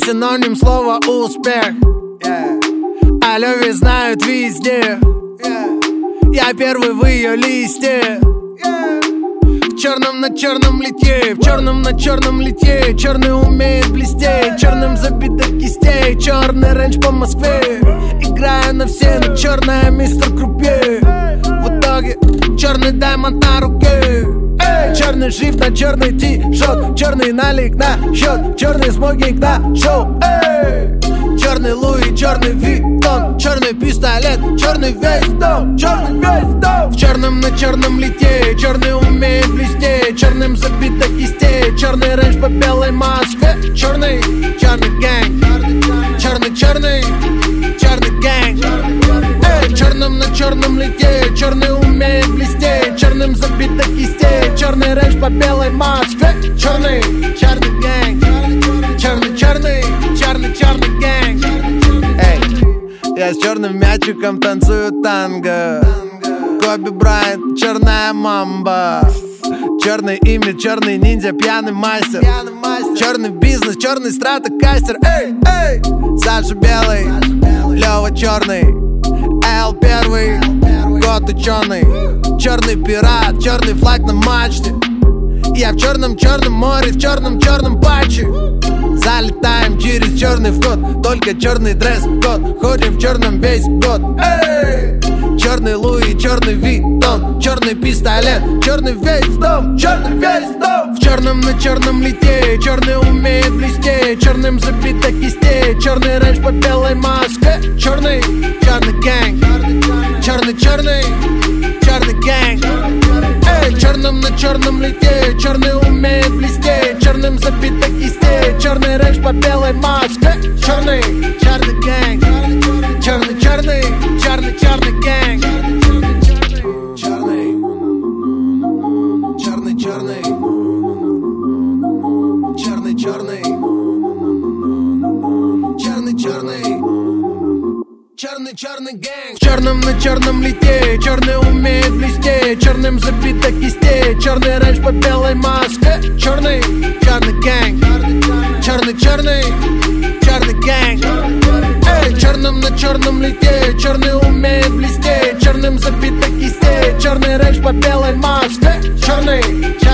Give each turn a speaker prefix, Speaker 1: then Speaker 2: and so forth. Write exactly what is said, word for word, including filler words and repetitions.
Speaker 1: синоним слова успех. О любви знают везде. Я первый в ее листе. В черном на черном литье, в черном на черном литье. Черный умеет блестеть, черным забит до кистей. Черный рейндж по Москве, играю на все, но черная мистер Крупье. В итоге черный даймонд на руке. Эй, черный шрифт на черный ти-шот, черный налик на счет, черный смокинг на шоу. Эй, черный Луи, черный Виттон, черный пистолет, черный весь дом, черный весь дом. В черном на черном литье, черный умеет блестеть, черным забит до кистей. Черный рейндж по белой Москве. Черный, черный гэнг, черный, черный, черный гэнг. Эй, черным на черном литье, черный умеет блестеть, черным забит до кистей. Черный рейндж по белой Москве. Черный, черный гэнг, черный, черный, черный, черный гэнг. Эй, я с черным мячиком танцую танго. Коби Брайант, черная мамба. Черный имидж, черный ниндзя, пьяный мастер. Черный бизнес, черный стратокастер. Эй, эй, Саша белый, Лёва черный, Эл первый, год ученый. Черный пират, черный флаг на мачте. Я в черном-черном море, в черном-черном патче. Залетаем через черный вход, только черный дресс-код. Ходим в черном весь год. Эй! Черный Луи, черный Виттон, черный пистолет, черный весь дом, черный весь дом. В черном на черном литье, черный умеет блестеть, черным забит до кистей. Черный рейндж по белой Москве. Черный, черный гэнг, черный, черный, черный гэнг. Эй, в черном на черном литье, черный умеет блестеть, черным забит до кистей. Черный рейндж по белой Москве. Черный, черный гэнг, черный, черный, черный, черный гэнг. Черный, черный, черный, черный, черный, черный, черный, черный, черный гэнг. В черном на черном литье, черный умеет блестеть, черным забит до кистей. Черный рейндж по белой Москве. Черный, черный гэнг, черный, черный, черный гэнг. Эй, в черном на черном литье, черный умеет блестеть, черным забит до кистей. Черный рейндж по белой Москве. Черный,